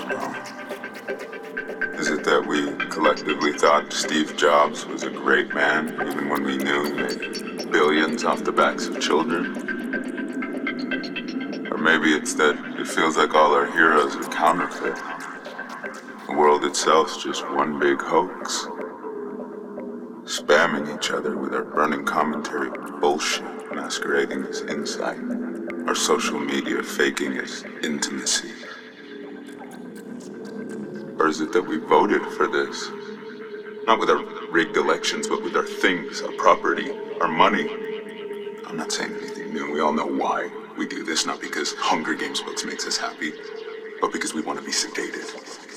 Is it that we collectively thought Steve Jobs was a great man, even when we knew he made billions off the backs of children? Or maybe it's that it feels like all our heroes are counterfeit. The world itself's just one big hoax, spamming each other with our burning commentary bullshit masquerading as insight, our social media faking as intimacy. Or is it that we voted for this? Not with our rigged elections, but with our things, our property, our money. I'm not saying anything new. We all know why we do this, not because Hunger Games books makes us happy, but because we want to be sedated.